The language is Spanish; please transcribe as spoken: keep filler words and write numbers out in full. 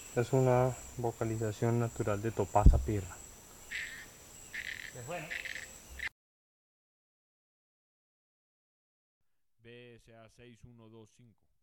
Es una vocalización natural de Topasa Pirra. Pues bueno, B S A seis uno dos cinco.